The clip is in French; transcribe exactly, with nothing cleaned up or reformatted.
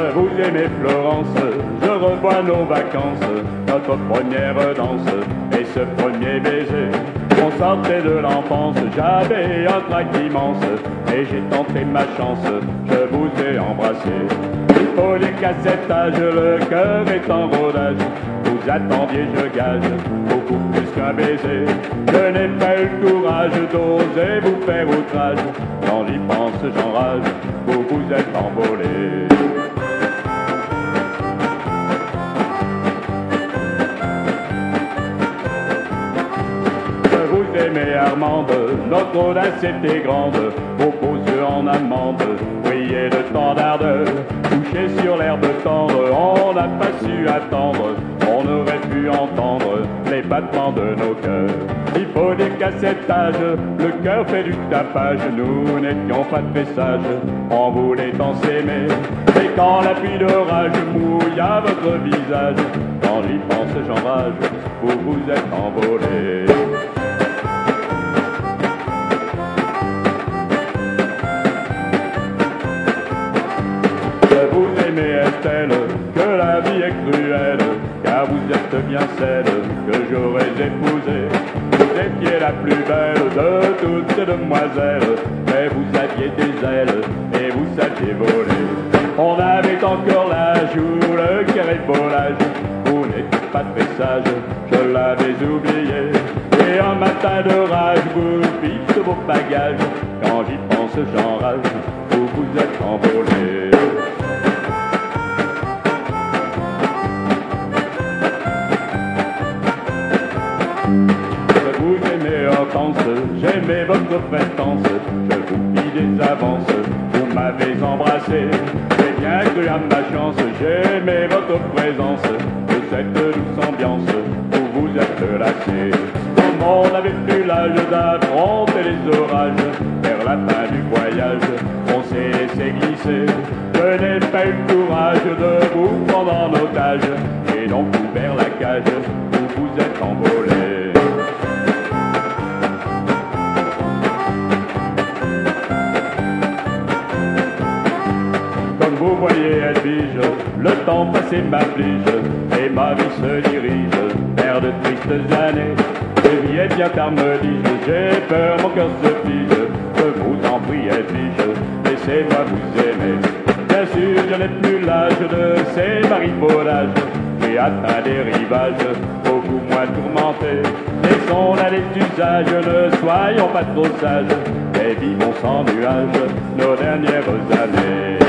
Vous aimez Florence, je revois nos vacances, notre première danse et ce premier baiser. On sortait de l'enfance, j'avais un trac immense et j'ai tenté ma chance, je vous ai embrassé. Il faut les cassettages, le cœur est en rodage. Vous attendiez, je gage, beaucoup plus qu'un baiser. Je n'ai pas eu le courage d'oser vous faire outrage. Quand j'y pense, j'enrage, vous vous êtes envolé. Vous aimez Armande, notre audace était grande, vos beaux yeux en amande brillaient de tant d'ardeur. Couchés sur l'herbe tendre, on n'a pas su attendre, on aurait pu entendre les battements de nos cœurs. Il faut des cassettages, le cœur fait du tapage, nous n'étions pas très sages, on voulait tant s'aimer. Et quand la pluie d'orage mouilla votre visage, quand j'y pense j'enrage, vous vous êtes envolé. Vous aimez Estelle, que la vie est cruelle, car vous êtes bien celle que j'aurais épousée. Vous étiez la plus belle de toutes ces demoiselles, mais vous aviez des ailes et vous saviez voler. On avait encore l'âge où le cœur est volage, vous n'étiez pas très sage, je l'avais oublié. Et un matin de rage, vous fîtes vos bagages, quand j'y pense j'enrage, vous vous êtes envolé. Vous aimez Hortense, j'aimais votre prestance, je vous fis des avances, vous m'avez embrassé. J'ai bien cru à ma chance, j'aimais votre présence, de cette douce ambiance où vous êtes lassé. Comme on avait plus l'âge d'affronter les orages, vers la fin du voyage, on s'est laissé glisser. Je n'ai pas eu le courage de vous prendre en otage, et donc ouvert la cage où vous êtes envolé. Comme vous voyez, Edwige, le temps passé m'afflige, et ma vie se dirige vers de tristes années. Je vie est bien tard, me dis-je, j'ai peur, mon cœur se fige. Je vous en prie, Edwige, laissez-moi vous aimer. Bien sûr, je n'ai plus l'âge de ces marivaudages. J'ai atteint des rivages beaucoup moins tourmentés. Laissons là les usages, ne soyons pas trop sages, et vivons sans nuages nos dernières années.